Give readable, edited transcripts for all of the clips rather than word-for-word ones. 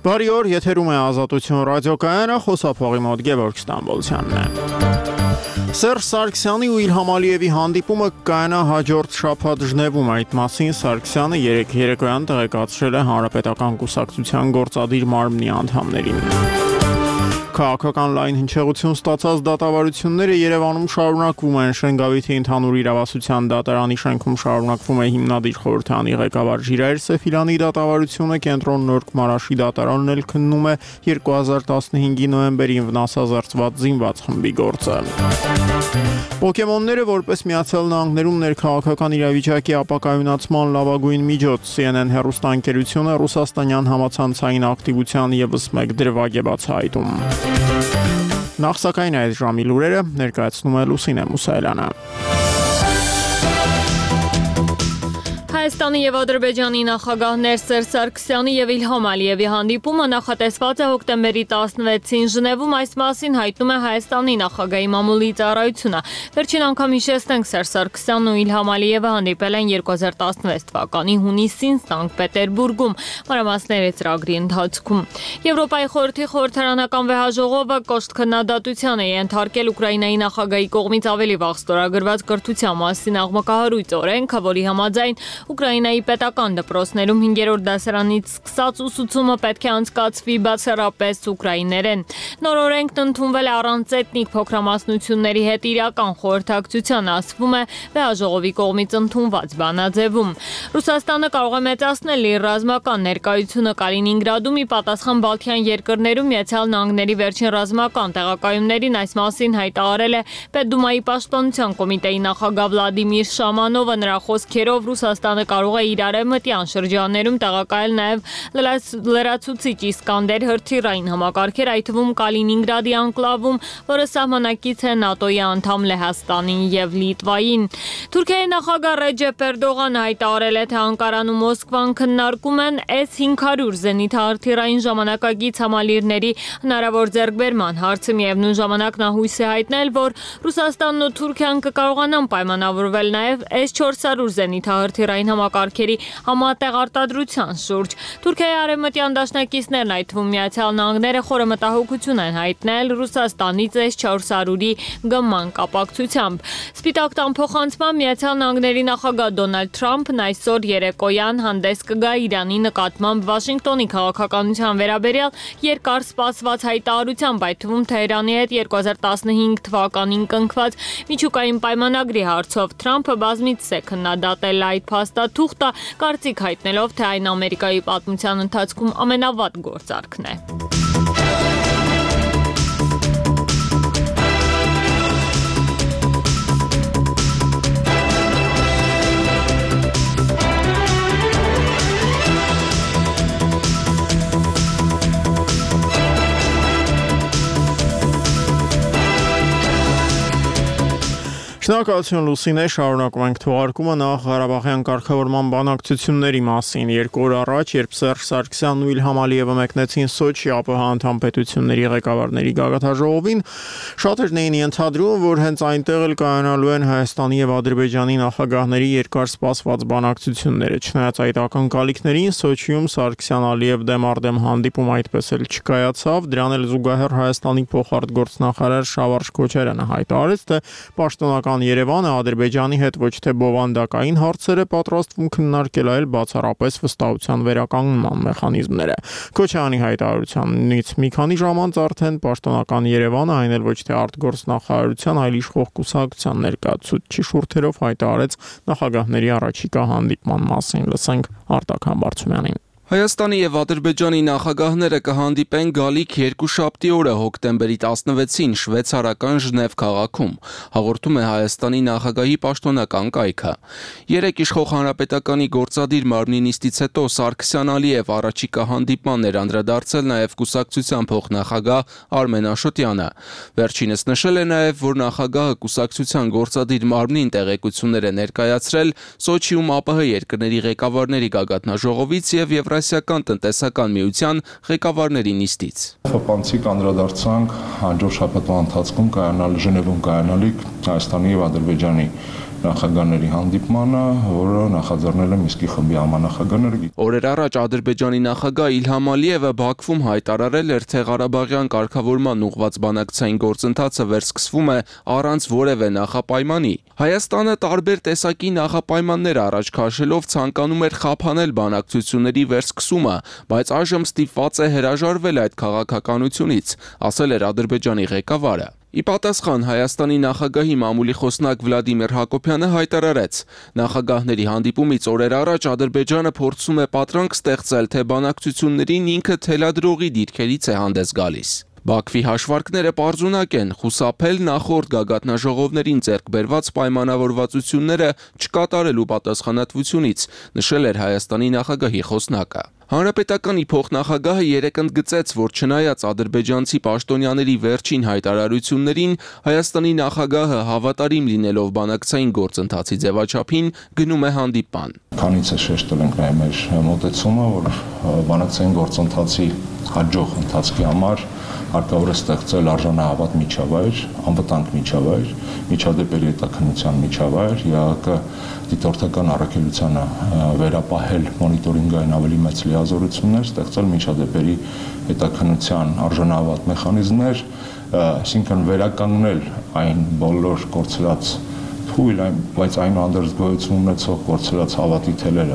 Բարի օր, եթերում է Ազատություն ռադիոկայանը, խոսափողի մոտ Գևորգ Ստամբոլցյանն է։ Սերժ Սարգսյանի ու Իլհամ Ալիևի հանդիպումը կայանա հաջորդ շաբաթ Ժնևում, այդ մասին Սարգսյանը երեկոյան տեղեկացրել է Հանրապետական կուսակցության գործադիր մարմնի անդամներին։ Քաղաքական լայն հնչեղություն ստացած դատավարությունները Երևանում շարունակվում են։ Շենգավիթի ընդհանուր իրավասության դատարանի շենքում շարունակվում է հիմնադիր խորհրդանի ղեկավար Ժիրայր Սեֆիլյանի դատավարությունը, Կենտրոն Նորք Մարաշի դատարանն էլ քննում է 2015-ի նոյեմբերին վնասազերծված զինված խմբի գործը։ Պոկեմոնները որպես Միացյալ Նահանգներում ներքաղաքական իրավիճակի ապակայունացման լավագույն միջոց, CNN հեռուստաընկերությունը ռուսաստանյան համացանցային ակտիվության ևս մեկ դրվագ է բացահայտում։ Նախ սակայն այդ ժամի լուրերը ներկայացնում է Լուսինե Մուսայելյանը։ Հայաստանի եւ Ադրբեջանի նախագահներ Սերժ Սարգսյանի եւ Իլհամ Ալիևի հանդիպումը նախատեսված է հոկտեմբերի 16-ին Ժնևում, այս մասին հայտնում է Հայաստանի նախագահի մամուլի ծառայությունը։ Վերջին անգամ հիշեցնենք, Սերժ Սարգսյանն ու Իլհամ Ալիևը հանդիպել են 2016 թվականի հունիսին Սանկտ Պետերբուրգում, մանրամասները ծրագրի ընթացքում։ Եվրոպայի խորհրդի խորհրդարանական վեհաժողովը կոշտ քննադատության է ենթարկել Ուկրաինայի նախագահի կողմից ավելի վաղ ստորագրված կրթության մասին աղմկահարույց օրենքը, որի համաձայն Ուկրաինայի պետական դպրոցներում 5-րդ դասարանից սկսած ուսուցումը պետք է անցկացվի բացառապես ուկրաիներեն։ Նոր օրենքն ընդունվել է առանց էթնիկ փոքրամասնությունների հետ իրական խորհրդակցության, ասվում է վեհաժողովի կողմից ընդունված բանաձևում։ Ռուսաստանը կարող է մեծացնել իր ռազմական ներկայությունը Կալինինգրադում, ի պատասխան Բալթյան երկրներում Միացյալ Նահանգների վերջին ռազմական տեղակայումներին, այս մասին հայտարարել է Պետդումայի պաշտպանության կոմիտեի նախագահ Վլադիմիր Շամանովը։ Նրա խոսքերով Ռուսաստանը կարող է իր արևմտյան շրջաններում տեղակայել նաև լրացուցիչ Իսկանդեր հրթիռային համակարգեր, այդ թվում Կալինինգրադի անկլավում, որը սահմանակից է ՆԱՏՕ-ի անդամ Լեհաստանին եւ Լիտվային։ Թուրքիայի նախագահ Ռեջեփ Էրդողանը հայտարարել է, թե Անկարան ու Մոսկվան քննարկում են S-500 զենիթահրթիռային ժամանակակից համալիրների հնարավոր ձեռքբերման հարցը։ Միևնույն ժամանակ նա հույս է հայտնել, որ Ռուսաստանն ու Թուրքիան կկարողանան պայմանավորվել նաև S-400 զենիթահրթիռային համակարգերի համատեղ արտադրության շուրջ։ Թուրքիայի արևմտյան դաշնակիցներն, այդ թվում Միացյալ Նահանգները, խորը մտահոգություն են հայտնել Ռուսաստանից S-400-ի գնման կապակցությամբ։ Սպիտակ տան փոխանցմամբ Միացյալ Նահանգների նախագահ Դոնալդ Թրամփն այսօր երեկոյան հանդես կգա Իրանի նկատմամբ Վաշինգտոնի քաղաքականության վերաբերյալ երկար սպասված հայտարարությամբ, այդ թվում Թեհրանի հետ 2015 թվականին կնքված միջուկային պայմանագրի հարցով։ Թրամփը բազմիցս է քննադատել այդ փաստաթուղթը, կարծիք հայտնելով, թե այն Ամերիկայի պատմության ընթացքում ամենավատ գործարքն է։ Շնորհակալություն Լուսինե, շարունակում ենք թողարկումը նախ Ղարաբաղյան կարգավորման բանակցությունների մասին։ 2 օր առաջ, երբ Սերժ Սարգսյանն ու Իլհամ Ալիևը մեկնեցին Սոչի ԱՊՀ անդամ պետությունների ղեկավարների գագաթնաժողովին, շատերն էին ենթադրում, որ հենց այնտեղ էլ կայանալու են Հայաստանի եւ Ադրբեջանի նախագահների երկար սպասված բանակցությունները։ Չնայած այդ ակնկալիքներին, Սոչիում Սարգսյան-Ալիև դեմարդեմ հանդիպում այդպես էլ չկայացավ, դրան էլ զուգահեռ Հայաստանի փոխարտգործնախարար Շավարժ Քոչարյանը հայտարարեց, թե պաշտոնական Երևանը Ադրբեջանի հետ ոչ թե բովանդակային հարցեր է պատրաստվում քննարկել, այլ բացառապես վստահության վերականգնման մեխանիզմները։ Քոչարյանի հայտարարությունից մի քանի ժամ անց արդեն պաշտոնական Երևանը, այն էլ ոչ թե արտգործնախարարության, այլ իշխող կուսակցության ներկայացուցիչի շուրթերով հայտարարեց նախագահների առաջիկա հանդիպման մասին։ Լսենք Արտակ Համբարձումյանին։ Հայաստանի եւ Ադրբեջանի նախագահները կհանդիպեն գալիք երկուշաբթի օրը հոկտեմբերի 16-ին շվեյցարական Ժնև քաղաքում, հաղորդում է Հայաստանի նախագահի պաշտոնական կայքը։ Երեկ իշխող հանրապետականի գործադիր մարմնի նիստից հետո Սարգսյան-Ալիև առաջիկա հանդիպման էր անդրադարձել նաեւ կուսակցության փոխնախագահ Արմեն Աշոտյանը։ Վերջինս նշել է նաեւ, որ նախագահը կուսակցության գործադիր մարմնին տեղեկություններ է ներկայացրել Սոչիում ԱՊՀ երկրների ղեկավարների գագաթնաժողովից եւ Եվրասիական տնտեսական միության ղեկավարների նիստից։ Խփանցիկ անդրադարձանք հաջորդ շաբաթվա ընթացքում կայանալ Ժնևում կայանալիք Հայաստանի եւ Ադրբեջանի նախագահների հանդիպմանը, որը նախաձեռնել է Միսկի խմբի համանախագահները։ Օրեր առաջ Ադրբեջանի նախագահ Իլհամ Ալիևը Բաքվում հայտարարել էր, թե Ղարաբաղյան կարգավորման ուղղված բանակցային գործընթացը վերսկսվում է առանց որևէ նախապայմանի։ Հայաստանը տարբեր տեսակի նախապայմաններ առաջ քաշելով ցանկանում էր խափանել բանակցությունների վերսկսումը, բայց այժմ ստիպված է հրաժարվել այդ քաղաքականությունից, ասել էր Ադրբեջանի ղեկավարը։ Ի պատասխան Հայաստանի նախագահի մամուլի խոսնակ Վլադիմիր Հակոբյանը հայտարարեց. նախագահների հանդիպումից օրեր առաջ Ադրբեջանը փորձում է պատրանք ստեղծել, թե բանակցություններին ինքը թելադրողի դիրքերից է հանդես գալիս։ Բաքվի հաշվարկները պարզունակ են՝ խուսափել նախորդ գագաթնաժողովներին ձեռք բերված պայմանավորվածությունները չկատարելու պատասխանատվությունից, նշել էր Հայաստանի նախագահի խոսնակը։ Հանրապետականի փոխնախագահը երեկ ընդգծեց, որ չնայած ադրբեջանցի պաշտոնյաների վերջին հայտարարություններին, Հայաստանի նախագահը հավատարիմ լինելով բանակցային գործընթացի ձևաչափին գնում է հանդիպան։ Քանիցը շեշտել ենք նաև մեր մոտեցումը, որ բանակցային գործընթացի հաջող ընթացքի համար հարկավոր է ստեղծել արժանահավատ միջավայր, անվտանգ միջավայր, միջադեպերի հետաքննության միջավայր, ԵԱՀԿ դիտորդական առաքելությանը վերապահել մոնիտորինգային ավելի մեծ լիազորություններ, ստեղծել միջադեպերի հետաքննության արժանահավատ մեխանիզմներ, այսինքն վերականգնել այն բոլոր կորցրած թույլ, բայց այնուհանդերձ գոյություն ունեցող կորցրած հավատի թելերը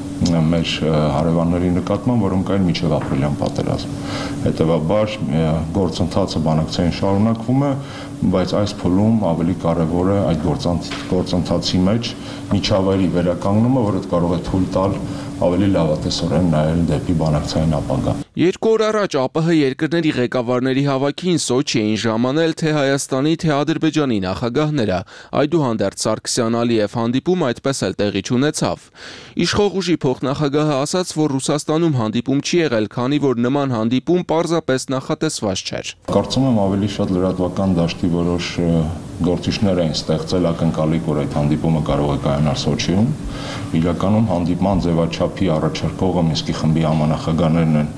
մեր հարևանների նկատմամբ, որոնք կային մինչև ապրիլյան պատերազմ։ Հետևաբար գործընթացը բանակցային շարունակվում է, բայց այս փուլում ավելի կարևոր է այդ գործընթացի մեջ միջավայրի վերականգնումը, որը կարող է թույլ տալ ավելի լավատեսորեն նայել դեպի բանակցային ապագա։ 2 օր առաջ ԱՊՀ երկրների ղեկավարների հավաքին Սոչի էին ժամանել թե Հայաստանի, թե Ադրբեջանի նախագահները։ Այդուհանդերձ Սարգսյան-Ալիև հանդիպում այդպես էլ տեղի չունեցավ։ Իշխող ուժի փոխնախագահը ասաց, որ Ռուսաստանում հանդիպում չի եղել, քանի որ նման հանդիպում պարզապես նախատեսված չէր։ Կարծում եմ ավելի շատ լրատվական դաշտի որոշ գործիչներ էին ստեղծել ակնկալիք, որ այդ հանդիպումը կարող է կայանալ Սոչիում։ Իրականում հանդիպման ձևաչափի առաջարկողը Միսկի խմբի համանախագահներն են,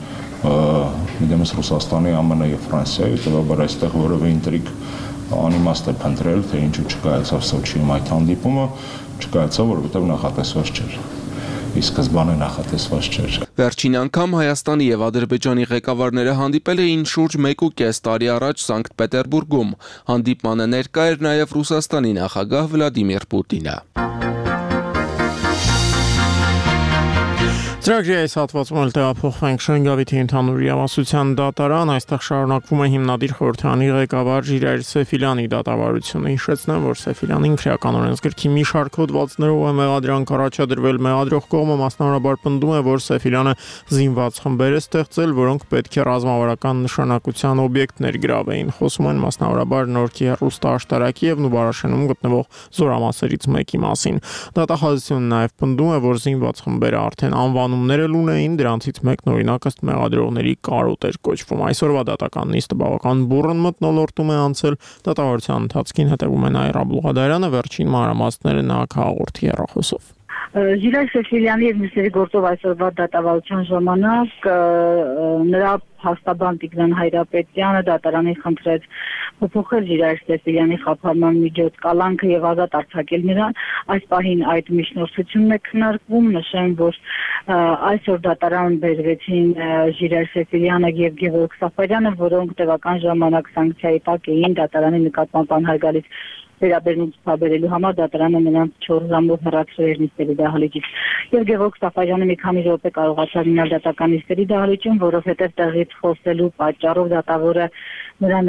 դեմս Ռուսաստանի, ԱՄՆ եւ Ֆրանսիայի, հետեւաբար այստեղ որևէ ինտրիգ անիմաստ է փնտրել, թե ինչու չկայացավ Սոչիում այդ հանդիպումը, չկայացավ, որովհետեւ նախատեսված չէր։ Ի սկզբանե նախատեսված չէր։ Վերջին անգամ Հայաստանի եւ Ադրբեջանի ղեկավարները հանդիպել էին շուրջ 1.5 տարի առաջ Սանկտ Պետերբուրգում։ Հանդիպմանը ներկա էր նաեւ Ռուսաստանի նախագահ Վլադիմիր Պուտինը։ Ծրագրի այս հատվածում էլ տեղափոխվենք Շենգավիթի ընդհանուր իրավասության դատարան, այստեղ շարունակվում է հիմնադիր խորհրդանի ղեկավար Ժիրայր Սեֆիլյանի դատավարությունը։ Հիշեցնեմ, որ Սեֆիլյանին քրեական օրենսգրքի մի շարք հոդվածներով է մեղադրանք առաջադրվել, մեղադրող կողմը մասնավորաբար պնդում է, որ Սեֆիլյանը զինված խմբեր է ստեղծել, որոնք պետք է ռազմավարական նշանակության օբյեկտներ գրավեին։ Խոսում են մասնավորաբար Նորքի հեռուստաաշտարակի եւ Նուբարաշենում գտնվող զորամասերից մեկի մասին։ Դատախազությունը նաեւ պնդում է, որ զինված խմբերը արդեն անվանումներ ունեին, դրանցից մեկն օրինակ ըստ մեղադրողների կարոտ էր կոչվում։ Այսօրվա դատական նիստը բավական բուռն մթնոլորտում է անցել։ Դատավարության ընթացքին հետևում է Նաիրա Բլուղադարյանը, վերջին մանրամասները նա հաղորդի հեռախոսով։ Ժիրայր Սեֆիլյանի եւ մյուսների գործով այսօրվա դատավարության ժամանակ նրա փաստաբան Տիգրան Հայրապետյանը դատարանին խնդրեց փոփոխել Ժիրայր Սեֆիլյանի խափանման միջոց կալանքը եւ ազատ արձակել նրան։ Այս պահին այդ միջնորդությունն է քննարկվում, նշեմ, որ այսօր դատարան բերվեցին Ժիրայր Սեֆիլյանը եւ Գևորգ Սաֆարյանը, որոնք տևական ժամանակ սանկցիայի տակ էին դատարանի նկատմամբ անհարգալից վերաբերմունք ցուցաբերելու համար դատարանը նրանց 4 ժամով հեռացրել էր նիստերի դահլիճից։ Եվ Գևորգ Սաֆարյանը մի քանի րոպե կարողացավ մնալ դատական նիստերի դահլիճում, որովհետև տեղից խոսելու պատճառով դատավորը նրան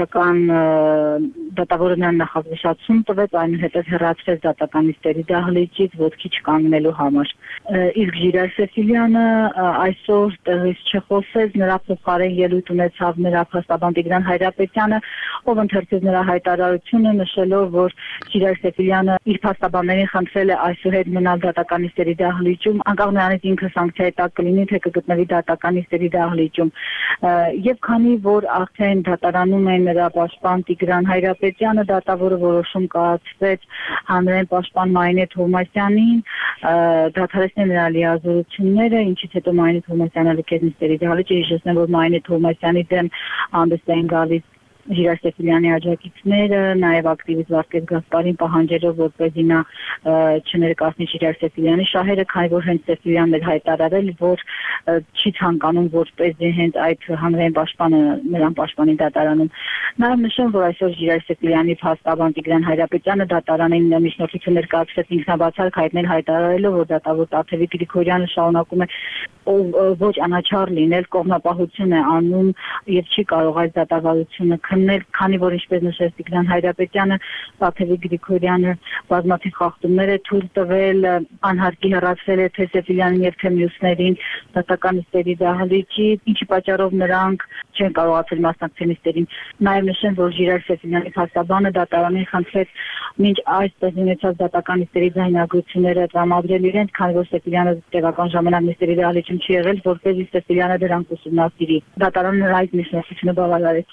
նախազգուշացում տվեց, այնուհետև հեռացրեց դատական նիստերի դահլիճից ոտքի չկանգնելու համար։ Իսկ Ժիրայր Սեֆիլյանը այսօր տեղից չխոսեց, նրա փոխարեն ելույթ ունեցավ նրա փաստաբան Տիգրան Հայրապետյանը, ով ընթերցեց նրա հայտարարությունը, նշելով, որ Ժիրայր Սեֆիլյանը իր փաստաբաններին խնդրել է այսուհետ մնալ դատական նիստերի դահլիճում, անկախ նրանից ինքը սանկցիայի տակ կլինի, թե կգտնվի դատական նիստերի դահլիճում։ Եվ քանի որ արդեն դատարանում է նրա պաշտպան Տիգրան Հայրապետյանը, դատավորը որոշում կայացրեց հանրային պաշտպան Մայնե Թովմասյանին դադարեցնել նրա լիազորությունները, ինչից հետո Մայնե Թովմասյանը լքեց նիստերի դահլիճը։ Հիշեցնեմ, որ Մայնե Թովմասյանի դեմ հանդես էին գալիս Ժիրայր Սեֆիլյանի աջակիցները, նաև ակտիվիստ Վարդգես Գասպարին պահանջելով, որպեսզի նա չներկայացնի Ժիրայր Սեֆիլյանի շահերը, քանի որ հենց Սեֆիլյանն էր հայտարարել, որ չի ցանկանում որպեսզի հենց այդ հանրային պաշտպանը նրան պաշտպանի դատարանում։ Նաև նշեմ, որ այսօր Ժիրայր Սեֆիլյանի փաստաբան Տիգրան Հայրապետյանը դատարանին միջնորդություն ներկայացրեց ինքնաբացարկ հայտնել հայտարարելով, որ դատավոր Տաթևիկ Գրիգորյանը շարունակում է ոչ անաչառ լինել, կողմնապահություն է անում եւ չի կարող այս դատավարությունը քննել, քանի որ ինչպես նշեց Տիգրան Հայրապետյանը, Տաթևիկ Գրիգորյանը բազմաթիվ խախտումներ է թույլ տվել, անհարկի հեռացրել է թե Սեֆիլյանին եւ թե մյուսներին դատական նիստերի դահլիճի, ինչի պատճառով նրանք չեն կարողացել մասնակցել նիստերին։ Նաեւ նշեմ, որ Ժիրայր Սեֆիլյանի փաստաբանը դատարանին խնդրեց մինչ այս ունեցած դատական նիստերի ձայնագրությունները տրամադրել իրենց, քանի որ Սեֆիլյանը տեղական ժամանակ նիստերի դահլիճում չի եղել, որպեսզի Սեֆիլյանը դրանք ուսումնասիրի։ Դատարանը այդ միջնորդությունը բավարարեց։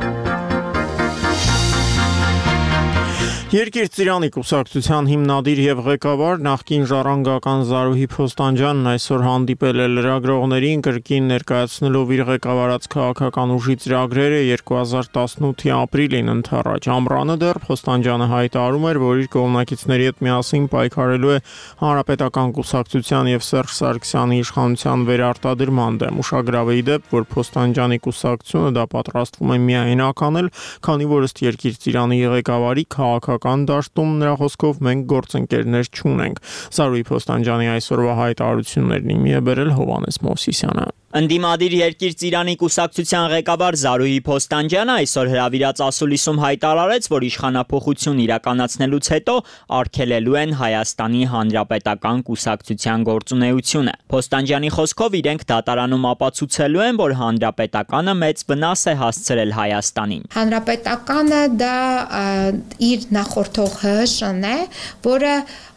Երկիր Ծիրանի կուսակցության հիմնադիր եւ ղեկավար նախկին ժառանգական Զարուհի Փոստանջյանն այսօր հանդիպել է լրագրողներին, կրկին ներկայացնելով իր ղեկավարած քաղաքական ուժի ծրագրերը 2018-ի ապրիլին ընթառաջ։ Ամռանը դեռ Փոստանջյանը հայտարարում էր, որ իր կողմնակիցների հետ միասին պայքարելու է Հանրապետական կուսակցության եւ Սերժ Սարգսյանի իշխանության վերարտադրման դեմ։ Ուշագրավ է ի դեպ, որ Փոստանջյանի կուսակցությունը դա պատրաստվում է միայնակ անել, քանի որ ըստ Երկիր Ծիրանի ղեկավարի քաղաքական դաշտում նրա խոսքով մենք գործընկերներ չունենք։ Զարուհի Փոստանջյանի այսօրվա հայտարարություններին մի է բերել Հովհաննես Մովսիսյանը։ Ընդդիմադիր Երկիր Ծիրանի կուսակցության ղեկավար Զարուհի Փոստանջյանը այսօր հրավիրած ասուլիսում հայտարարեց, որ իշխանափոխություն իրականացնելուց հետո արգելելու են Հայաստանի Հանրապետական կուսակցության գործունեությունը։ Փոստանջյանի խոսքով իրենք դատարանում ապացուցելու են, որ Հանրապետականը մեծ վնաս է հասցրել Հայաստանին։ Հանրապետականը դա իր նախորդող ՀՀՇ-ն է, որը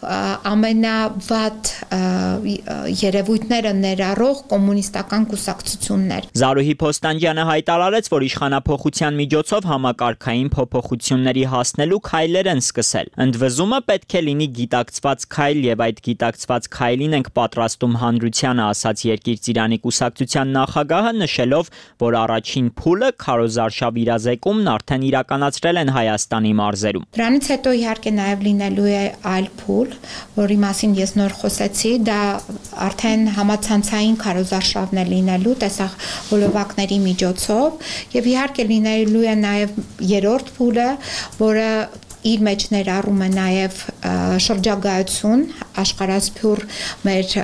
ամենավատ երևույթները ներառող կոմունիստական կուսակցություններ։ Զարուհի Փոստանջյանը հայտարարեց, որ իշխանափոխության միջոցով համակարգային փոփոխությունների հասնելու քայլեր են սկսել։ Ընդվզումը պետք է լինի գիտակցված քայլ եւ այդ գիտակցված քայլին ենք պատրաստում հանրությանը, ասաց Երկիր Ծիրանի կուսակցության նախագահը, նշելով, որ առաջին փուլը քարոզարշավ իրազեկումն արդեն իրականացրել են Հայաստանի մարզերում։ Դրանից հետո իհարկե նաև լինելու է այլ փուլ, որի մասին ես նոր խոսեցի, դա արդեն համացանցային քարոզարշավն է լինելու տեսահոլովակների միջոցով եւ իհարկե լինելու է նաեւ երրորդ փուլը, որը իր մեջ ներառում է նաև շրջագայություն աշխարհասփյուռ մեր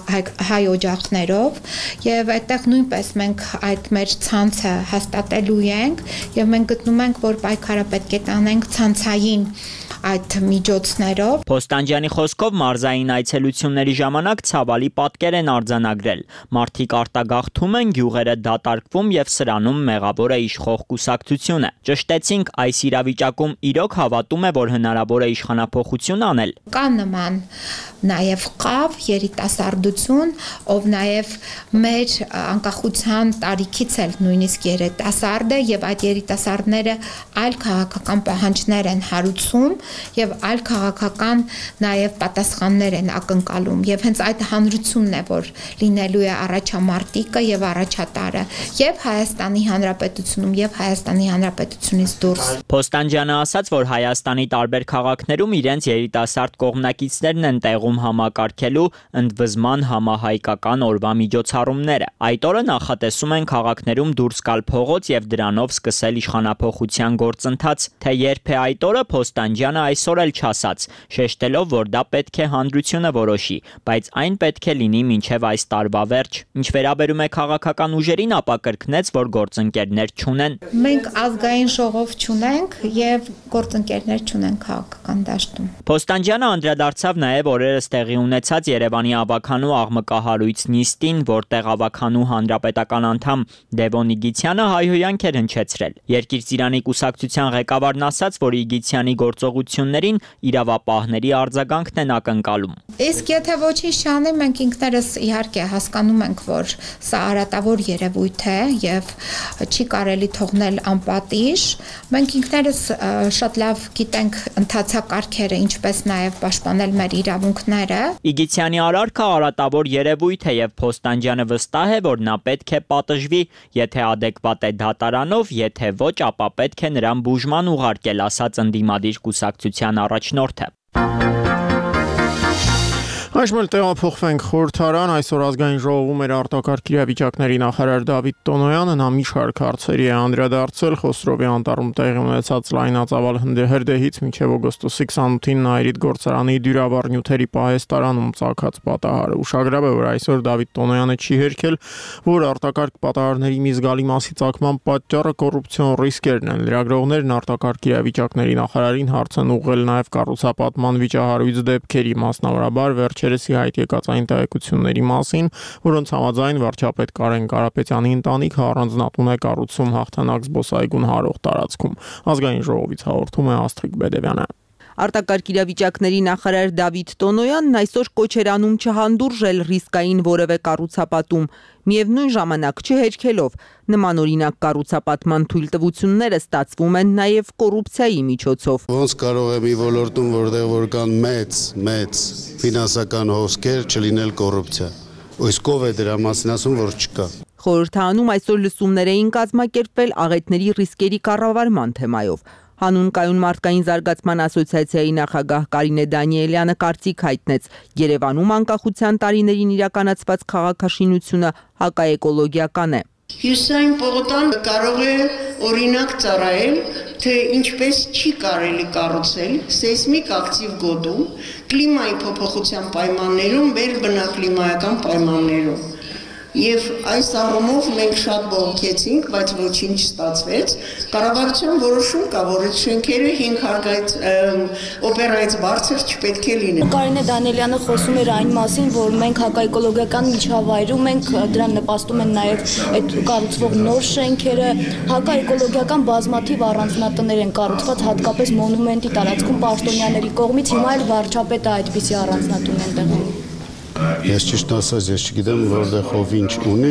հայ օջախներով եւ այդտեղ նույնպես մենք այդ մեր ցանցը հաստատելու ենք եւ մենք գտնում ենք, որ պայքարը պետք է տանենք ցանցային այդ միջոցներով։ Փոստանջյանի խոսքով մարզային այցելությունների ժամանակ ցավալի պատկեր են արձանագրել։ Մարդիկ արտագաղթում են, գյուղերը դատարկվում եւ սրանում մեղավոր է իշխող կուսակցությունը։ Ճշտեցինք, այս իրավիճակում իրոք հավատում է, որ հնարավոր է իշխանափոխություն անել։ Կա նման նաև խավ երիտասարդություն, ով նաև մեր անկախության տարիքից էլ նույնիսկ երիտասարդ է եւ այդ երիտասարդները այլ քաղաքական պահանջներ են հարուցում եւ այլ քաղաքական նաև պատասխաններ են ակնկալում եւ հենց այդ հանրությունն է, որ լինելու է առաջամարտիկը եւ առաջատարը եւ Հայաստանի Հանրապետությունում եւ Հայաստանի Հանրապետությունից դուրս։ Փոստանջյանը ասաց, որ Հայաստանի տարբեր քաղաքներում իրենց երիտասարդ կողմնակիցներն են տեղում համակարգելու ընդվզման համահայկական օրվա միջոցառումները։ Այդ օրը նախատեսում են քաղաքներում դուրս գալ փողոց եւ դրանով սկսել իշխանափոխության գործընթաց, թե երբ է այդ օրը Փոստանջյանը այսօր էլ չասաց, շեշտելով, որ դա պետք է հանրությունը որոշի, բայց այն պետք է լինի մինչև այս տարվա վերջ։ Ինչ վերաբերում է քաղաքական ուժերին, ապա կրկնեց, որ գործընկերներ չունեն։ Մենք ազգային ժողով չունենք եւ գործընկերներ չունենք քաղաքական դաշտում։ Փոստանջյանը անդրադարձավ նաև օրերս տեղի ունեցած Երևանի ավականու աղմկահարույց նիստին, որտեղ ավականու հանրապետական անդամ Դևոն Իգիթյանը հայհոյանք էր հնչեցրել։ Երկիր Ծիրանի կուսակցության ղեկավարն ասաց, որ Իգիթյանի գործողությունը հայտարարություններին իրավապահների արձագանքն են ակնկալում։ Իսկ եթե ոչինչ չանի, մենք ինքներս իհարկե հասկանում ենք, որ սա արատավոր երևույթ է եւ չի կարելի թողնել անպատիժ։ Մենք ինքներս շատ լավ գիտենք ընթացակարգերը, ինչպես նաեւ պաշտպանել մեր իրավունքները։ Իգիթյանի արարքը արատավոր երևույթ է եւ Փոստանջյանը վստահ է, որ նա պետք է պատժվի, եթե adekvat է դատարանով, եթե ոչ, ապա պետք է նրան բուժման ուղարկել, ասաց ընդդիմադիր կուսակցության առաջնորդը։ Այժմ տեղափոխվենք խորհրդարան, այսօր ազգային ժողովում էր արտակարգ իրավիճակների նախարար Դավիթ Տոնոյանը, նա մի շարք հարցերի է անդրադարձել Խոսրովի անտառում տեղի ունեցած լայնածավալ հրդեհից մինչև օգոստոսի 28-ին Նայիրիդ գործարանի դյուրավառ նյութերի պահեստարանում ծագած պատահարը։ Ուշագրավ է, որ այսօր Դավիթ Տոնոյանը չի հերքել, որ արտակարգ պատահարների մի զգալի մասի ծագման պատճառը կոռուպցիոն ռիսկերն են։ Լրագրողներն արտակարգ իրավիճակների նախարարին հարց են ուղղել նաև կառուցապատման վիճահարույց դեպքերի, մասնավորաբար վերջերս հայտ եկած այն տեղեկությունների մասին, որոնց համաձայն վարչապետ Կարեն Կարապետյանի ընտանիքը առանձնատուն է կառուցում Հաղթանակ զբոսայգուն հարող տարածքում։ Ազգային ժողովից հաղորդում է Աստղիկ Բեդևյանը։ Արտակարգ իրավիճակների նախարար Դավիթ Տոնոյանն այսօր կոչ էր անում չհանդուրժել ռիսկային որևէ կառուցապատում, միևնույն ժամանակ չհերքելով նմանօրինակ կառուցապատման թույլտվությունները ստացվում են նաև կոռուպցիայի միջոցով։ Ոնց կարող է մի ոլորտում, որտեղ որ կան մեծ ֆինանսական հոսքեր, չլինել կոռուպցիա։ Իսկ ով է դրա մասին ասում, որ չկա։ Խորհրդարանում այսօր լսումներ էին կազմակերպվել աղետների ռիսկերի կառավարման թեմայով։ Հանուն կայուն մարդկային զարգացման ասոցիացիայի նախագահ Կարինե Դանիելյանը կարծիք հայտնեց Երևանում անկախության տարիներին իրականացված քաղաքաշինությունը հակաէկոլոգիական է։ Հյուսային պողոտան կարող է օրինակ ծառայել, թե ինչպես չի կարելի կառուցել սեյսմիկ ակտիվ գոտում, կլիմայի փոփոխության պայմաններում, մեր բնակլիմայական պայմաններում։ Եվ այս առումով մենք շատ բողոքեցինք, բայց ոչինչ չստացվեց։ Կառավարության որոշում կա, որ այդ շենքերը 5 հարկայից օպերայից բարձր չպետք է լինեն։ Կարինե Դանիելյանը խոսում էր այն մասին, որ մենք հակաէկոլոգիական միջավայրում ենք, դրան նպաստում են նաև այդ կառուցվող նոր շենքերը, հակաէկոլոգիական բազմաթիվ առանձնատներ են կառուցված, հատկապես մոնումենտի տարածքում պաշտոնյաների կողմից, հիմա էլ վարչապետը այդպիսի առանձնատուն են տեղում։ Ես ճիշտ ասած, ես չգիտեմ որտեղ ով ինչ ունի,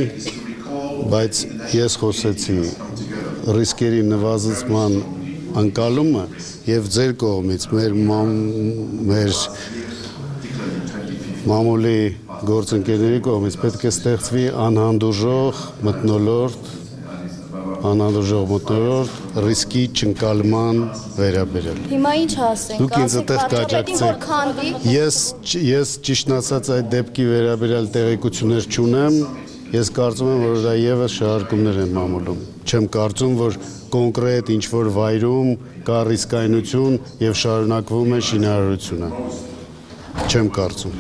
բայց ես խոսեցի ռիսկերի նվազեցման անկալումը եւ ձեր կողմից մեր մամուլի գործընկերների կողմից պետք է ստեղծվի անհանդուրժող մթնոլորտ ռիսկի չընկալման վերաբերյալ։ Հիմա ինչ ասենք, դուք ինձ այդտեղ կաջակցեք։ Ես ճիշտ ասած այդ դեպքի վերաբերյալ տեղեկություններ չունեմ, ես կարծում եմ, որ դա եւս շահարկումներ են մամուլում։ Չեմ կարծում, որ կոնկրետ ինչ-որ վայրում կա ռիսկայնություն եւ շարունակվում է շինարարությունը։ Չեմ կարծում։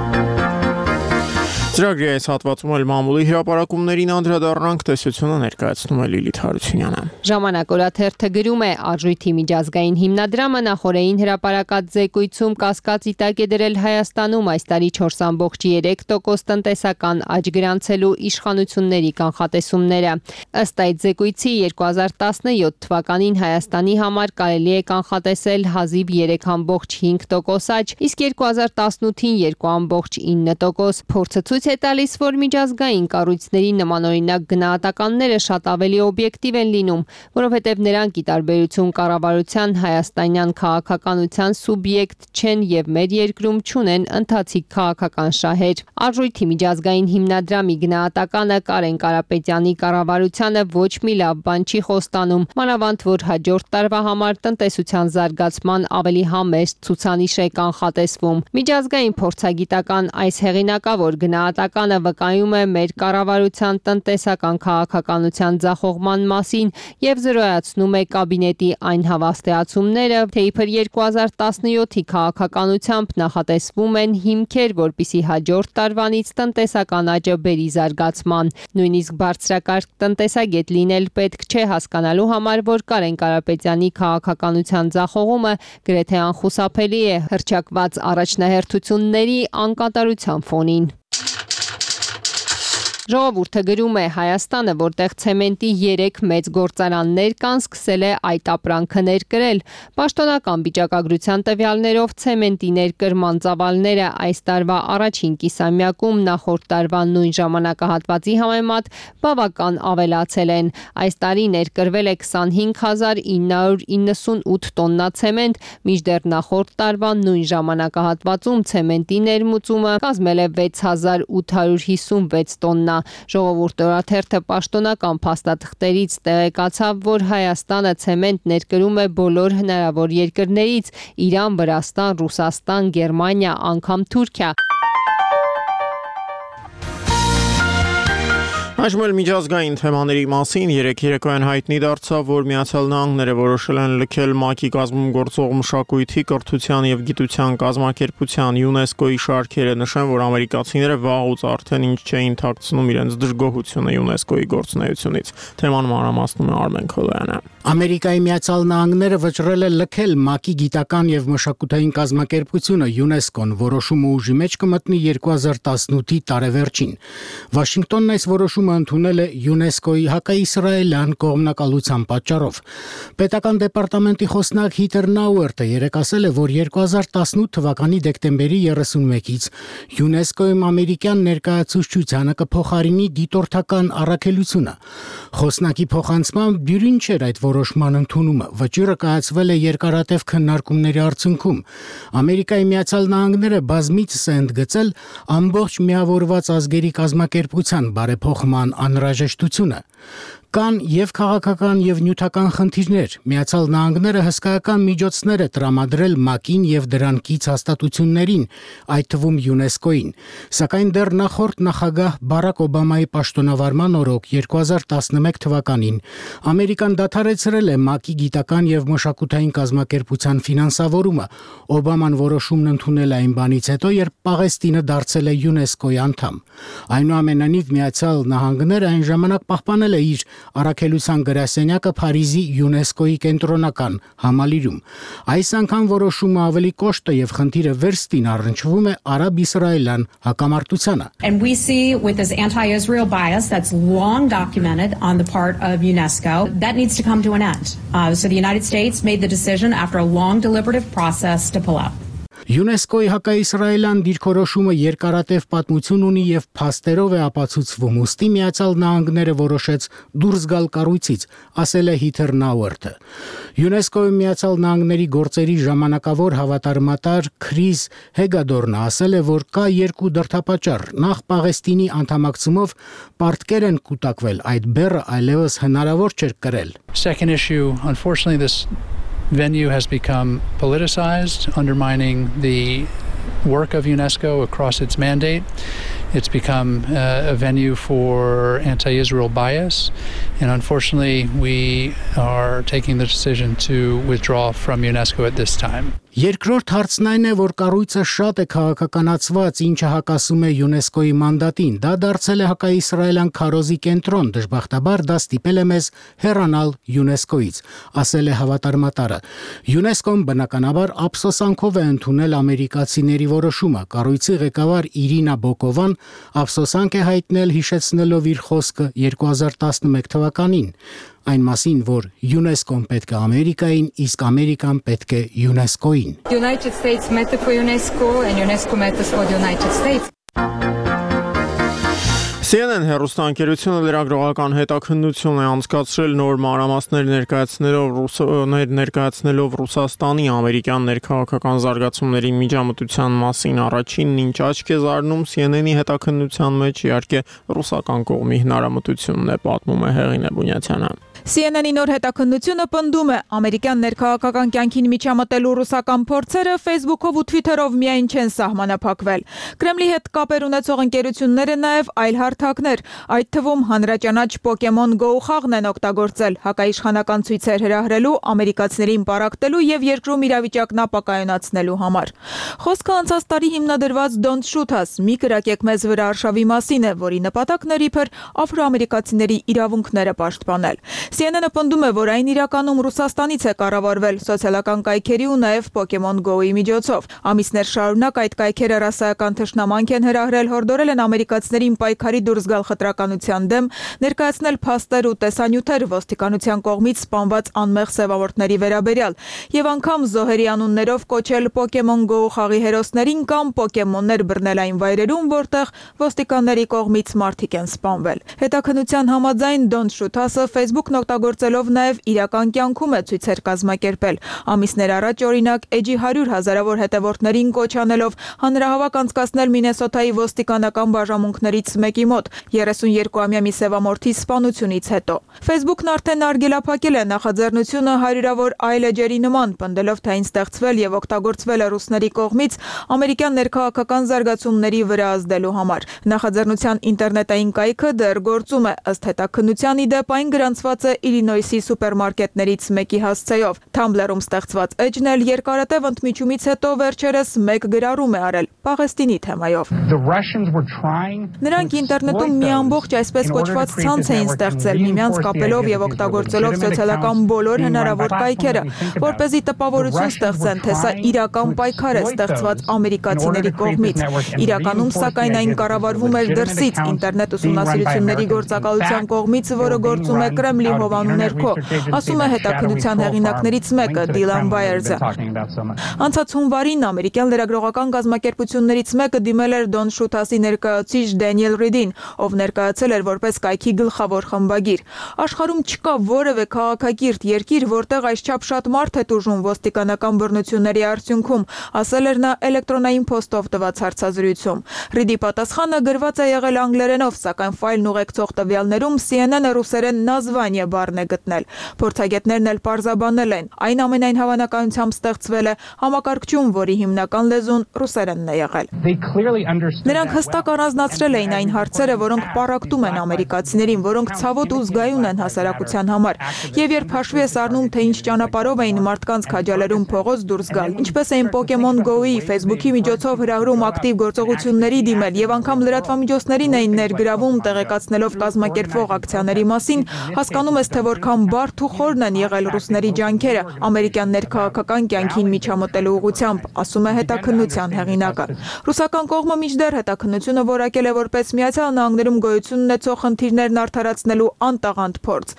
Ծրագրի այս հատվածում էլ մամուլի հրապարակումներին անդրադառնանք, տեսությունը ներկայացնում է Լիլիթ Հարությունյանը։ Ժամանակ օրաթերթը գրում է Արժույթի միջազգային հիմնադրամը նախորդին հրապարակած զեկույցում կասկածի տակ է դրել Հայաստանում այս տարի 4.3% տնտեսական աճ գրանցելու իշխանությունների կանխատեսումները։ Ըստ այդ զեկույցի 2017 թվականին Հայաստանի համար կարելի է կանխատեսել հազիվ 3.5% աճ, իսկ 2018-ին 2.9%։ Փորձը ցույց է տալիս, որ միջազգային կառույցների նմանօրինակ գնահատականները շատ ավելի օբյեկտիվ են լինում, որովհետև նրանք ի տարբերություն կառավարության հայաստանյան քաղաքականության սուբյեկտ չեն եւ մեր երկրում չունեն ընթացիկ քաղաքական շահեր։ Արժույթի միջազգային հիմնադրամի գնահատականը Կարեն Կարապետյանի կառավարությանը ոչ մի լավ բան չի խոստանում, մանավանդ որ հաջորդ տարվա համար տնտեսության զարգացման ավելի համեստ ցուցանիշ է կանխատեսվում։ Միջազգային փորձագիտական այս հեղինակավոր գնահատականը վկայում է մեր կառավարության տնտեսական քաղաքականության ձախողման մասին եւ զրոյացնում է կաբինետի այն հավաստիացումները, թե իբր 2017-ի քաղաքականությամբ նախատեսվում են հիմքեր, որպիսի հաջորդ տարվանից տնտեսական աճը բերի զարգացման։ Նույնիսկ բարձրակարգ տնտեսագետ լինել պետք չէ հասկանալու համար, որ Կարեն Կարապետյանի քաղաքականության ձախողումը գրեթե անխուսափելի է հռչակված առաջնահերթությունների անկատարության ֆոնին։ Ժողովուրդը գրում է Հայաստանը, որտեղ ցեմենտի 3 մեծ գործարաններ կան, սկսել է այդ ապրանքը ներկրել։ Պաշտոնական վիճակագրության տվյալներով ցեմենտի ներկրման ծավալները այս տարվա առաջին կիսամյակում նախորդ տարվա նույն ժամանակահատվածի համեմատ բավական ավելացել են։ Այս տարի ներկրվել է 25998 տոննա ցեմենտ, մինչդեռ նախորդ տարվա նույն ժամանակահատվածում ցեմենտի ներմուծումը կազմել է 6856 տոննա։ Ժողովուրդ օրաթերթը պաշտոնական փաստաթղթերից տեղեկացավ, որ Հայաստանը ցեմենտ ներկրում է բոլոր հնարավոր երկրներից՝ Իրան, Վրաստան, Ռուսաստան, Գերմանիա, անգամ Թուրքիա։ Այժմ էլ միջազգային թեմաների մասին երեկոյան հայտնի դարձավ, որ Միացյալ Նահանգները որոշել են լքել ՄԱԿ-ի կազմում գործող մշակույթի, կրթության եւ գիտության կազմակերպության ՅՈՒՆԵՍԿՕ-ի շարքերը, նշեն, որ ամերիկացիները վաղուց արդեն ինչ չէին թաքցնում իրենց դժգոհությունը ՅՈՒՆԵՍԿՕ-ի գործունեությունից։ Թեման մանրամասնում է Արմեն Քոլոյանը։ Ամերիկայի Միացյալ Նահանգները վճռել է լքել ՄԱԿ-ի գիտական եւ մշակութային կազմակերպությունը ՅՈՒՆԵՍԿՕ-ն, որոշումը ուժի մեջ կմտնի 2018-ի տարեվերջին։ Վաշինգտոնն այս որոշումը ընդունել է ՅՈՒՆԵՍԿՕ-ի հակաիսրայելյան կողմնակալության պատճառով։ Պետական դեպարտամենտի խոսնակ Հիտեր Նաուերտը երեկ ասել է, որ 2018 թվականի դեկտեմբերի 31-ից ՅՈՒՆԵՍԿՕ-ում ամերիկյան ներկայացուցչությանը կփոխարինի դիտորդական առաքելությունը։ Խոսնակի փոխանցմամբ դյուրին չէր այդ որոշման ընդունումը։ Վճիռը կայացվել է երկարատև քննարկումների արդյունքում։ Ամերիկայի Միացյալ Նահանգները բազմիցս է ընդգծել ամբողջ միավորված ազգերի կազմակերպության բարեփոխման անհրաժեշտությունը։ Կան եւ քաղաքական եւ նյութական խնդիրներ։ Միացյալ Նահանգները հսկայական միջոցներ է տրամադրել ՄԱԿ-ին եւ դրան կից հաստատություններին, այդ թվում ՅՈՒՆԵՍԿՕ-ին։ Սակայն դեռ նախորդ նախագահ Բարակ Օբամայի պաշտոնավարման օրոք 2011 թվականին Ամերիկան դադարեցրել է ՄԱԿ-ի գիտական եւ մշակութային կազմակերպության ֆինանսավորումը։ Օբաման որոշումն ընդունել է այն բանից հետո, երբ Պաղեստինը դարձել է ՅՈՒՆԵՍԿՕ-ի անդամ։ Այնուամենայնիվ Միացյալ Նահանգները այն ժամանակ պահպանել է իր առաքելության գրասենյակը Փարիզի ՅՈՒՆԵՍԿՕ-ի կենտրոնական համալիրում։ Այս անգամ որոշումը ավելի կոշտ է եւ խնդիրը վերստին առնչվում է արաբ-իսրայելյան հակամարտությանը։ And we see with this anti-Israel bias that's long documented on the part of UNESCO that needs to come to an end. So the United States made the decision after a long deliberative process to pull out. ՅՈՒՆԵՍԿՕ-ի հակաիսրայելյան դիրքորոշումը երկարատև պատմություն ունի եւ փաստերով է ապացուցվում, ուստի Միացյալ Նահանգները որոշեց դուրս գալ կառույցից, ասել է Հիթեր Նաուերտը։ ՅՈՒՆԵՍԿՕ-ի Միացյալ Նահանգների գործերի ժամանակավոր հավատարմատար Քրիս Հեգադորնը ասել է, որ կա երկու դրդապատճառ։ Նախ Պաղեստինի անդամակցումով պարտքեր են կուտակվել, այդ բեռը այլևս հնարավոր չէր կրել։ Second issue, unfortunately this venue has become politicized, undermining the work of UNESCO across its mandate. It's become a venue for anti-Israel bias, and unfortunately we are taking the decision to withdraw from UNESCO at this time. Երկրորդ հարցն այն է, որ կառույցը շատ է քաղաքականացված, ինչը հակասում է ՅՈՒՆԵՍԿՕ-ի մանդատին։ Դա դարձել է հակաիսրայելյան քարոզի կենտրոն, դժբախտաբար դա ստիպել է մեզ հեռանալ ՅՈՒՆԵՍԿՕ-ից, ասել է հավատարմատարը։ ՅՈՒՆԵՍԿՕ-ն բնականաբար ափսոսանքով է ընդունել ամերիկացիների որոշումը։ Կառույցի ղեկավար Իրինա Բոկովան ափսոսանք է հայտնել, հիշեցնելով իր խոսքը 2011 թվականին։ Այն մասին, որ ՅՈՒՆԵՍԿՕ-ն պետք է Ամերիկային, իսկ Ամերիկան պետք է ՅՈՒՆԵՍԿՕ-ին։ United States matter for UNESCO and UNESCO matters for the United States. CNN հեռուստաընկերությունը լրագրողական հետաքննություն է անցկացրել նոր մանրամասներ ներկայացնելով Ռուսաստանի ամերիկյան ներքաղաքական զարգացումների միջամտության մասին առաջինն ինչ աչք է զարնում CNN-ի հետաքննության մեջ իհարկե ռուսական կողմի հնարամտությունն է, պատմում է Հեղինե Բունյացյանը։ CNN-ի նոր հետաքննությունը պնդում է ամերիկյան ներքաղաքական կյանքին միջամտելու ռուսական փորձերը Facebook-ով ու Twitter-ով միայն չեն սահմանափակվել։ Կրեմլի հետ կապեր ունեցող ընկերությունները նաև այլ հարթակներ, այդ թվում հանրաճանաչ Pokemon Go խաղն են օգտագործել հակաիշխանական ցույցեր հրահրելու, ամերիկացիներին պարակտելու եւ երկրում իրավիճակն ապակայունացնելու համար։ Խոսքը անցած տարի հիմնադրված Don't Shoot Us, մի կրակեք մեզ վրա արշավի մասին է, որի նպատակն էր իբր աֆրոամերիկացիների իրավունքները պաշտպանել։ CNN-ը պնդում է, որ այն իրականում Ռուսաստանից է կառավարվել սոցիալական կայքերի ու նաև Pokemon Go-ի միջոցով։ Ամիսներ շարունակ այդ կայքերը ռասայական թշնամանք են հրահրել, հորդորել են ամերիկացիներին պայքարի դուրս գալ խտրականության դեմ, ներկայացնել փաստեր ու տեսանյութեր ոստիկանության կողմից սպանված անմեղ սևավորների վերաբերյալ եւ անգամ զոհերի անուններով կոչել Pokemon Go խաղի հերոսներին կամ պոկեմոններ բռնել այն վայրերում, որտեղ ոստիկանների կողմից մարդիկ են սպանվել։ Հետաքննության համաձայն Don Shutase Facebook-ն օգտագործելով նաև իրական կյանքում է ցույցեր կազմակերպել։ Ամիսներ առաջ օրինակ Edge 100 հազարավոր հետևորդներին կոչ անելով հանրահավաք անցկացնել Մինեսոտայի ոստիկանական բաժանմունքներից մեկի մոտ 32-ամյա մի սևամորթի սպանությունից հետո։ Facebook-ն արդեն արգելափակել է նախաձեռնությունը հարյուրավոր այլ էջերի նման, պնդելով թե այն ստեղծվել եւ օգտագործվել է ռուսների կողմից ամերիկյան ներքաղաքական զարգացումների վրա ազդելու համար։ Նախաձեռնության ինտերնետային կայքը դեռ գործում է, ըստ հետաքննության իդեպ այն գրանցված է Իլինոյսի սուպերմարկետներից մեկի հասցեով։ Tumblr-ում ստեղծված էջն էլ երկարատև ընդմիջումից հետո վերջերս մեկ գրառում է արել Պաղեստինի թեմայով։ Նրանք ինտերնետում մի ամբողջ այսպես կոչված ցանց էին ստեղծել, միմյանց կապելով եւ օգտագործելով սոցիալական բոլոր հնարավոր կայքերը, որպեսզի տպավորություն ստեղծեն, թե սա իրական պայքար է ստեղծված ամերիկացիների կողմից։ Իրականում, սակայն, այն կառավարվում էր դրսից ինտերնետ ուսումնասիրությունների գործակալության կողմից, որը գործում է Կրեմլի հովանու ներքո, ասում է հետաքննության հեղինակներից մեկը Դիլան Բայերզը։ Անցած հունվարին ամերիկյան լրագրողական կազմակերպություններից մեկը դիմել էր Don Shutase-ի ներկայացուցիչ Դենիել Ռիդին, ով ներկայացել էր որպես կայքի գլխավոր խմբագիր։ Աշխարհում չկա որևէ քաղաքակիրթ երկիր, որտեղ այսչափ շատ մարդ է տուժում ոստիկանական բռնությունների արդյունքում, ասել էր նա էլեկտրոնային փոստով տված հարցազրույցում։ Ռիդի պատասխանը գրված է եղել անգլերենով, սակայն ֆայլն ուղեկցող տվյալներում CNN-ը ռուսերեն naзвание բառն է գտնել։ Փորձագետներն էլ պարզաբանել են, այն ամենայն հավանականությամբ ստեղծվել է համակարգչում, որի հիմնական լեզուն ռուսերենն է եղել։ Նրանք հստակ առանձնացրել էին այն հարցերը, որոնք պառակտում են ամերիկացիներին, որոնք ցավոտ ու զգայուն են հասարակության համար, եւ երբ հաշվի ես առնում, թե ինչ ճանապարհով էին մարդկանց քաջալերում փողոց դուրս գալ, ինչպես էին Pokemon Go-ի, Facebook-ի միջոցով հրահրում ակտիվ գործողությունների դիմել եւ անգամ լրատվամիջոցներին էին ներգրավում տեղեկացնելով կազմակերպվող ակցիաների մասին, հասկանում ես, թե որքան բարդ ու խորն են եղել ռուսների ջանքերը ամերիկյան ներքաղաքական կյանքին միջամտելու ուղղությամբ, ասում է հետաքննության հեղինակը։ Ռուսական կողմը մինչդեռ հետաքննությունը որակել է որպես Միացյալ Նահանգներում գոյություն ունեցող խնդիրներն արդարացնելու անտաղանդ փորձ։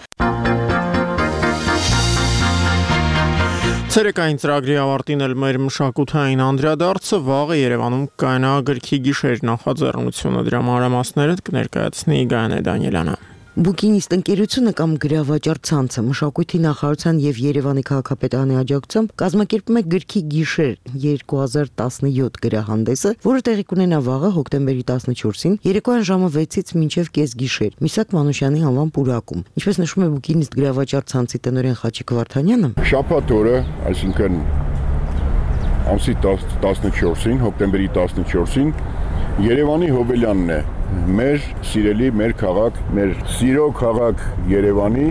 Ցերեկային ծրագրի ավարտին էլ մեր մշակութային անդրադարձը վաղը Երևանում կայանա գրքի գիշեր նախաձեռնությունը, դրա մանրամասները կներկայացնի Գայանե Դանիելյանը։ Բուկինիստ ընկերությունը կամ գրավաճառ ցանցը մշակույթի նախարարության եւ Երևանի քաղաքապետարանի աջակցությամբ կազմակերպում է գրքի գիշեր 2017 գրահանդեսը, որը տեղի կունենա վաղը հոկտեմբերի 14-ին երեկոյան ժամը 6-ից մինչև կեսգիշեր Միսակ Մանուշյանի անվան պուրակում։ Ինչպես նշում է Բուկինիստ գրավաճառ ցանցի տնօրեն Խաչիկ Վարդանյանը, շաբաթ օրը, այսինքն ամսի 14-ին, հոկտեմբերի 14-ին Երևանի Հոբելյանն է, մեր սիրելի, մեր քաղաք, մեր սիրո քաղաք Երևանի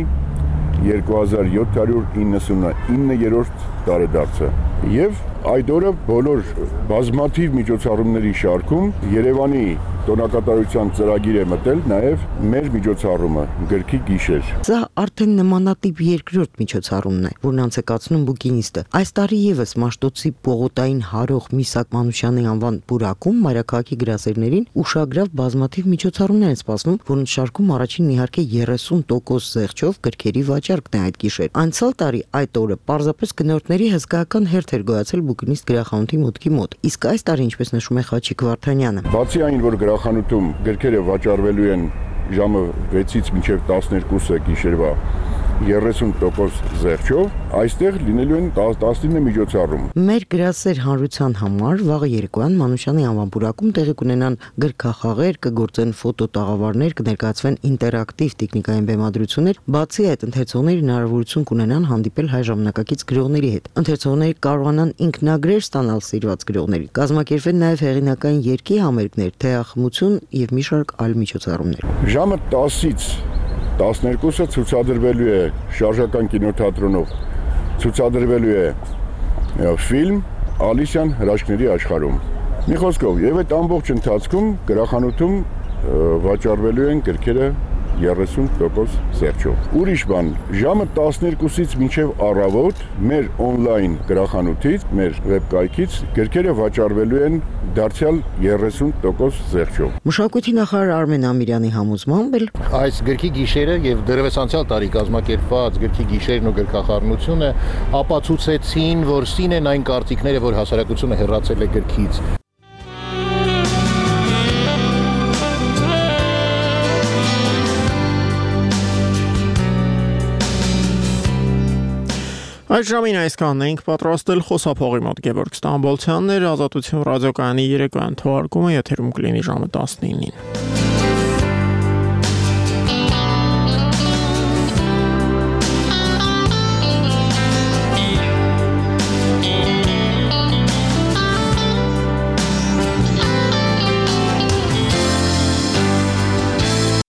2799-րդ տարեդարձը։ Եվ այդ օրը բոլոր բազմաթիվ միջոցառումների շարքում Երևանի տոնակատարության ծրագիր է մտել նաև մեր միջոցառումը գրքի գիշեր։ Սա արդեն նմանատիպ երկրորդ միջոցառումն է, որն անցկացնում Բուկինիստը։ Այս տարի եւս Մաշտոցի պողոտային հարող Միսակ Մանուշյանի անվան պուրակում մայրաքաղաքի գրասերներին ուշագրավ բազմաթիվ միջոցառումներ են սպասվում, որոնց շարքում առաջինն իհարկե 30% զեղչով գրքերի վաճառքն է այդ գիշեր։ Անցյալ տարի այդ օրը պարզապես գնորդների հսկայական հերթ էր գոյացել Բուկինիստ գրախանութի մուտքի մոտ։ Իսկ այս տարի, ինչպես նշում է Խաչիկ Վարդանյանը, բացի այն, որ գրախանութում գրքերը վաճառվելու են ժամը 6-ից մինչև 12-ը գիշերվա 30% զեղչով, այստեղ լինելու են 19 միջոցառում։ Մեր գրասեր հանրության համար վաղը երեկոյան Մանուշյանի անվան պուրակում տեղի կունենան գրքախաղեր, կգործեն ֆոտոտաղավարներ, կներկայացվեն ինտերակտիվ տեխնիկային բեմադրություններ, բացի այդ ընթերցողները հնարավորություն կունենան հանդիպել հայ ժամանակակից գրողների հետ։ Ընթերցողները կարողանան ինքնագրեր ստանալ սիրված գրողների, կազմակերպվեն նաև հեղինակային երգի համերգներ, թեախմություն եւ մի շարք այլ միջոցառումներ։ Ժամը 10-ից 12-ը ցուցադրվելու է շարժական կինոթատրոնով, ցուցադրվելու է ֆիլմ Ալիսյան հրաշքների աշխարհում։ Մի խոսքով, եւ այդ ամբողջ ընթացքում գրախանութում վաճառվելու են գրքերը 30% զեղչով։ Ուրիշ բան, ժամը 12-ից մինչև առավոտ մեր on-line գրախանութից, մեր վեբկայքից գրքերը վաճառվելու են դարձյալ 30% զեղչով։ Մշակույթի նախարար Արմեն Ամիրյանի համոզմամբ այս գրքի գիշերը եւ դեռևս անցյալ տարի կազմակերպված գրքի գիշերն ու գրքախառնությունը ապացուցեցին, որ սին են այն կարծիքները, որ հասարակությունը հեռացել է գրքից։ Այս ժամին այսքանն էինք պատրաստել խոսափողի մոտ Գևորգ Ստամբոլցյանն էր, Ազատություն ռադիոկայանի երեկոյան թողարկումը եթերում կլինի ժամը 19-ին։